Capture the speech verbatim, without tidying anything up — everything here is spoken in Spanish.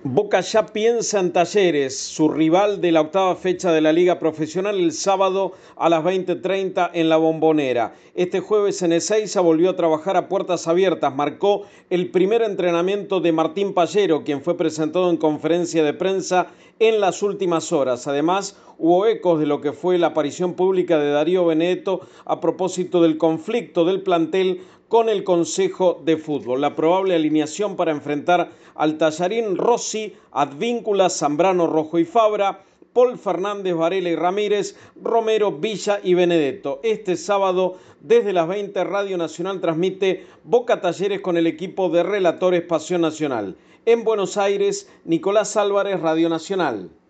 Boca ya piensa en Talleres, su rival de la octava fecha de la Liga Profesional, el sábado a las veinte treinta en La Bombonera. Este jueves en Ezeiza volvió a trabajar a puertas abiertas. Marcó el primer entrenamiento de Martín Pallero, quien fue presentado en conferencia de prensa en las últimas horas. Además, hubo ecos de lo que fue la aparición pública de Darío Benedetto a propósito del conflicto del plantel con el Consejo de Fútbol. La probable alineación para enfrentar al Tallarín: Rossi, Advíncula, Zambrano, Rojo y Fabra, Paul Fernández, Varela y Ramírez, Romero, Villa y Benedetto. Este sábado, desde las veinte, Radio Nacional transmite Boca Talleres con el equipo de relatores Pasión Nacional. En Buenos Aires, Nicolás Álvarez, Radio Nacional.